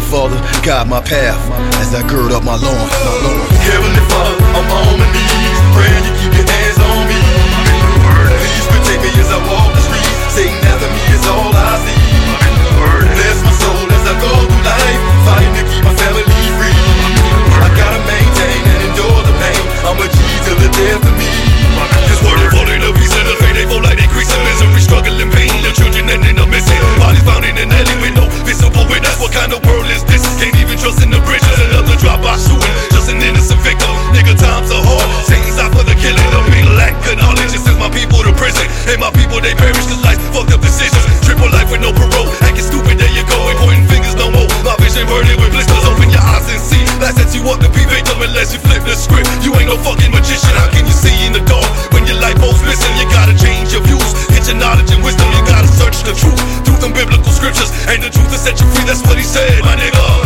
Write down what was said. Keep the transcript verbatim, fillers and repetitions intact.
Father, guide my path as I gird up my loins. Heavenly Father, I'm on my knees, praying you keep your hands on me. Please protect me as I walk the streets. Satan after me is all I see. Bless my soul as I go through life, fighting to keep my family free. I gotta maintain and endure the pain. I'm a G till the death of me. This world is falling to pieces, the fate they fall like increasing misery, struggle and pain. The children ending up missing, bodies found in an alley with no visible witness. What kind of world is this? Can't even trust in the bridges. Another drop by shooting, just an innocent victim. Nigga, times are hard. Satan's out for the killing. The big lack of knowledge. It sends my people to prison, and my people they perish cause life fucked up decisions. Triple life with no parole, acting stupid. There you go, ain't pointing fingers no more. My vision burning with blisters. Open your eyes and see. That sets you up to be victim unless you flip the script. You ain't no fucking magician. How can you see in the dark when your light bulb's missing? You gotta change your views, get your knowledge and wisdom. You gotta search the truth through them biblical scriptures, and the truth will set you free. That's what he said, my nigga.